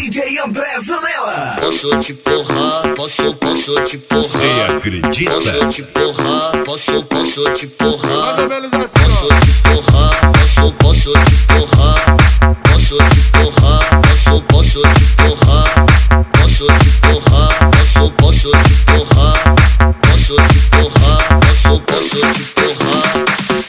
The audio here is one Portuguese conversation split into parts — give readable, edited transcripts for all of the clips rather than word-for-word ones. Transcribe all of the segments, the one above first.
DJ André Zanella. Posso te porrar, posso te porrar. Você acredita? Posso te porrar, posso te porrar. Posso te porrar, posso te porrar. Posso te porrar, posso te porrar. Posso te porrar, posso te porrar. Posso te porrar, posso te porrar.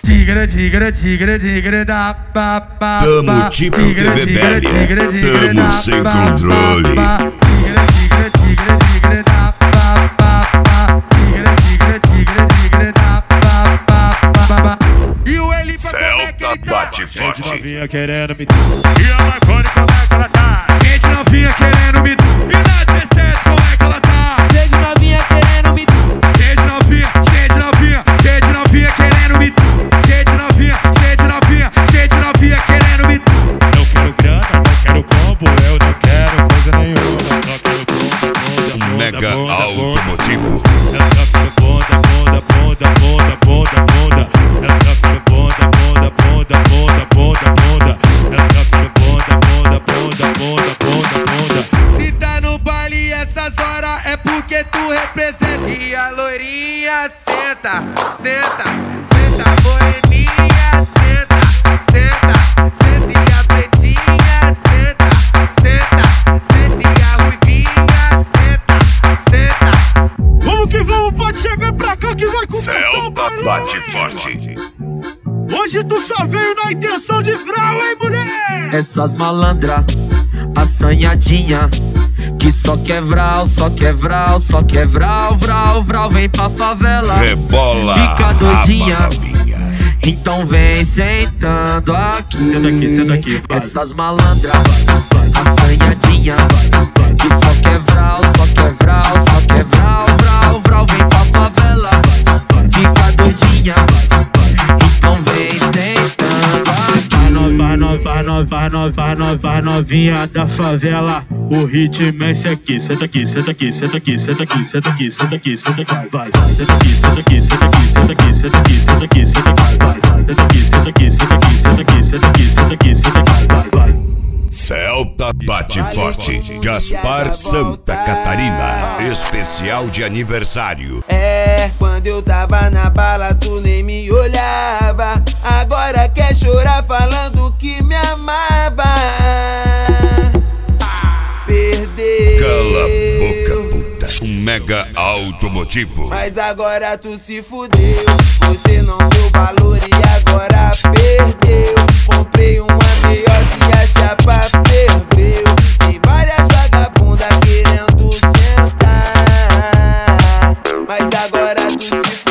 Tigre da pa. Tamo tipo TV velha, tamo sem controle. Tigre da pa. Tigre da pa. E o Eli pra como é que ele tá? Bate Gente forte. novinha querendo me e a Marconi como é que ela tá? Gente novinha querendo me e na 17 como é que ela tá? Gente novinha querendo me Gente novinha querendo me Gente novinha querendo me Não quero grana, não quero combo, eu não quero coisa nenhuma, só quero bunda, Mega automotivo. Eu só quero bunda. Eu só quero bunda. Eu só quero bunda. Se tá no baile essas horas é porque tu representa. E a loirinha senta, moreninha senta. E a pretinha senta. E a ruivinha senta. Vamos que vamos, pode chegar pra cá que vai começar o Celta baile. bate forte. Hoje tu só veio na intenção de vral, hein, mulher? Essas malandra, assanhadinha, que só quer vral, vral, vem pra favela. Rebola, Fica doidinha. raba novinha. Então vem sentando aqui. Senta aqui, vai. Essas malandra, assanhadinha, que só quer vral, vem pra favela. Fica doidinha. Então vem sentando aqui. Vai novinha da favela. O ritmo é esse aqui. Senta aqui. Vai. Senta aqui. Vai. Celta bate forte. Gaspar Santa Catarina. Especial de aniversário. É, quando eu tava na bala tu nem me olhava. Agora quer chorar falando que me amava. Perdeu. Cala a boca, puta. Um mega automotivo. Mas agora tu se fudeu. Você não deu valor e agora perdeu. Comprei uma melhor que a chapa ferveu. Tem várias vagabundas querendo sentar. Mas agora tu se